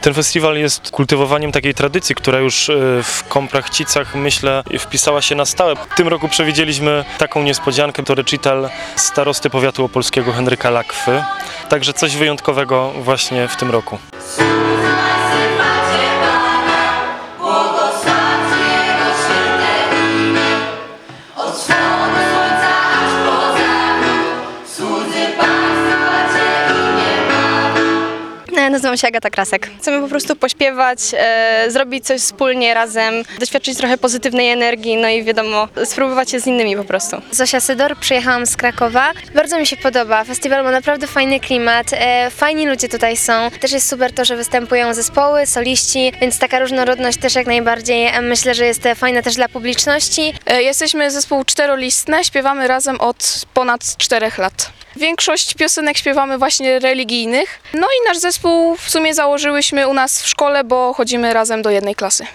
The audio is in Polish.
Ten festiwal jest kultywowaniem takiej tradycji, która już w Komprachcicach, myślę, wpisała się na stałe. W tym roku przewidzieliśmy taką niespodziankę, to recital starosty powiatu opolskiego Henryka Lakwy. Także coś wyjątkowego właśnie w tym roku. Nazywam się Agata Krasek. Chcemy po prostu pośpiewać, zrobić coś wspólnie, razem, doświadczyć trochę pozytywnej energii, no i wiadomo, spróbować się z innymi po prostu. Zosia Sydor, przyjechałam z Krakowa. Bardzo mi się podoba. Festiwal ma naprawdę fajny klimat. Fajni ludzie tutaj są. Też jest super to, że występują zespoły, soliści, więc taka różnorodność też jak najbardziej myślę, że jest fajna też dla publiczności. Jesteśmy zespół czterolistny, śpiewamy razem od ponad 4 lat. Większość piosenek śpiewamy właśnie religijnych. No i nasz zespół w sumie założyłyśmy u nas w szkole, bo chodzimy razem do jednej klasy.